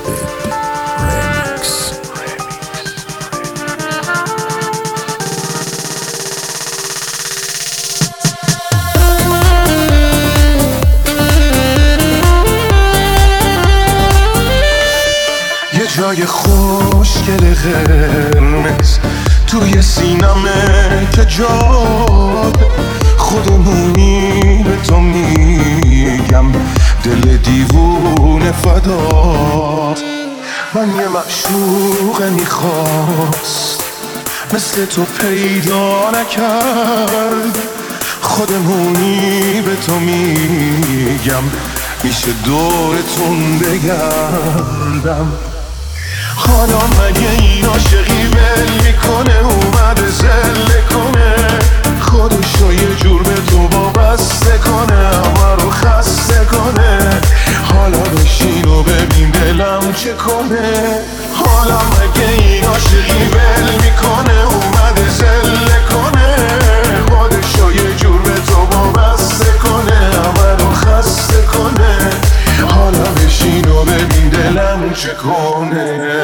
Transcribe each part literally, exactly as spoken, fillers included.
Remix. یه جای خوشگل قرمز توی سینمه که جاد خودمونی به تو میگم، دل دیوونه فدات. من یه معشوق میخواست مثل تو پیدا نکرد، خودمونی به تو میگم، میشه دورتون بگردم. حالا مگه این عاشقی ول میکنه، اومده زله کنه، خودشو یه جور به تو وابسته کنه، همه رو خسته کنه. حالا بشین و ببین دلم چه کنه. حالا مگه این عاشقی ول میکنه، اومده زله کنه، خودشو یه جور به تو وابسته کنه، همه رو خسته کنه. حالا بشین و ببین دلم چه کنه.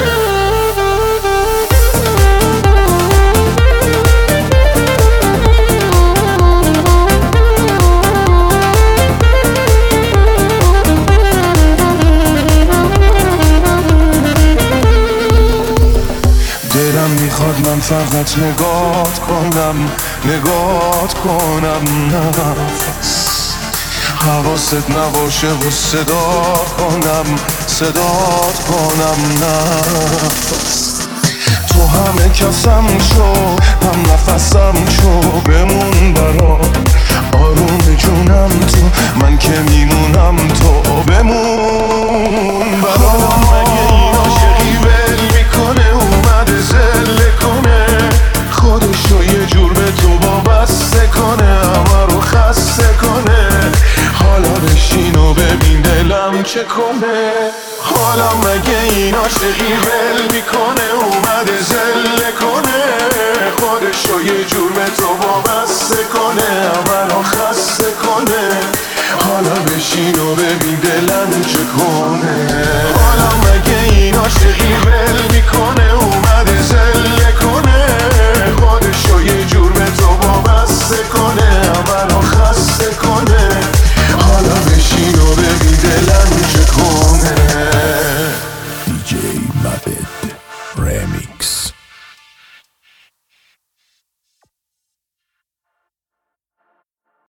دلم میخواد من فقط نگات کنم، نگات کنم، نفس حواست نباشه و صدات کنم، صدات کنم، نفس تو همه کسم شو، هم نفسم شو، بمون برام آروم جونم تو، من که میمونم تو بمون برام. مگه این عاشقی ول میکنه، اومده زله کنه، خودشو یه جور به تو وابسته کنه، همه رو خسته کنه. حالا بشین و ببین دلم چه کنه. حالا مگه این عاشقی ول میکنه، اومده زله کنه، خودشو یه جور به تو وابسته کنه، همه رو خسته کنه. حالا بشین و ببین دلم چه کنه.